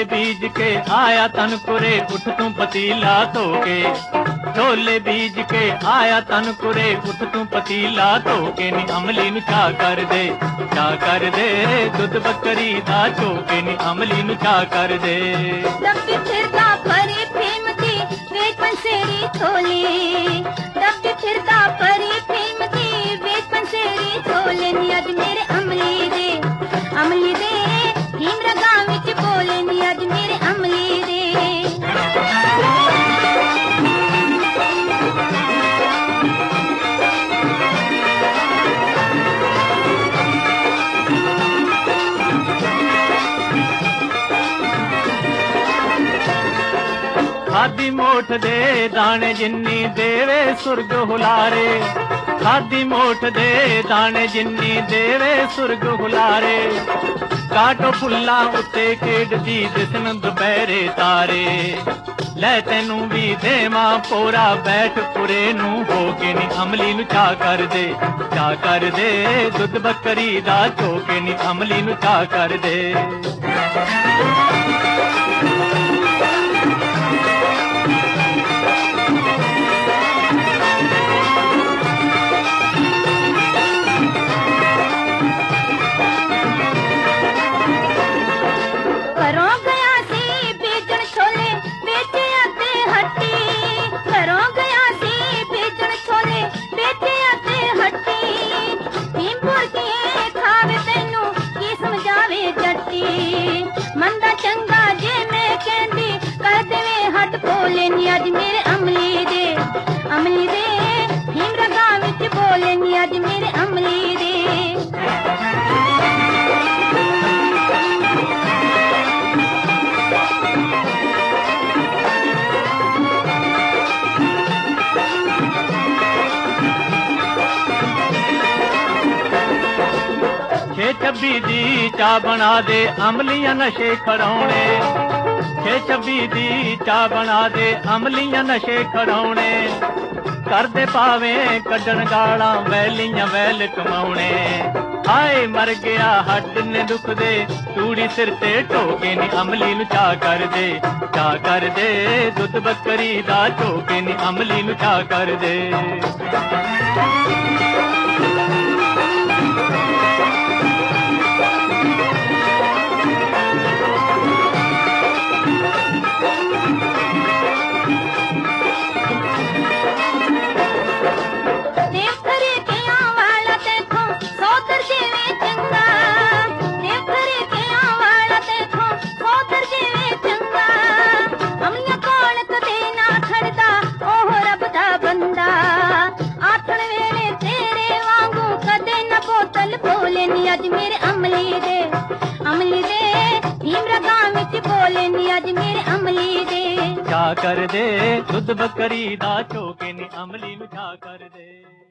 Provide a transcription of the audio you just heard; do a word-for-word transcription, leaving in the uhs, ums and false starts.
छोले बीज के आया तनकुरे, उठ तू पतीला धो के। छोले बीज के आया तनकुरे, उठ तू पतीला धो के। नी अमली नू चा कर दे, चा कर दे, दुध बकरी दा चोके। नी अमली नू चा कर दे। दब्बी फिरदा परी फीमती, वेच पंसेरी छोले। दब्बी फिरदा परी फीमती, वेच पंसेरी छोले। नी अज मेरे अमली दे, अमली दे भीम रगा विच बोले। नी अज मेरे अमली दे। खादी मोठ दे दाने जिन्नी देवे सुर्ग हुलारे। खादी मोठ दे दाने जिन्नी देवे सुर्ग हुलारे। काटो फुल्ला उत्ते खेडदी दिसन दुपहरे तारे। लै तैनू भी देवां पोरा, बैठ पुरे नू हो के। नी अमली नू चा कर दे, चा कर दे, दुध बकरी दा चोके। नी अमली नू चा कर दे। मंदा चंगा जे मैं कहंदी, कर देवे हट बोले। नी अज मेरे अमली दे, अमली दे भीम रगा विच बोले। नी अज मेरे अमली दे। छे छब्बी दी चा बना दे, अमलियां नशे खड़ौने। छे छब्बी दी चा बना दे, अमलियां नशे खड़ौने। कर दे पावे कड्डण गालां, वैलियां वैल कमाउणे। हाय मर गया हड्ड ने दुख दे, तूड़ी सिर ते ढोके। नी अमली नू चा कर दे, चा कर दे, दुध बकरी दा चोके। नी अमली नू चा कर दे। नी अज मेरे अमली दे, अमली दे भीम रगा विच बोले। नी अज मेरे अमली दे। चा कर दे, दुध बकरी दा चोके। नी अमली नू चा कर दे।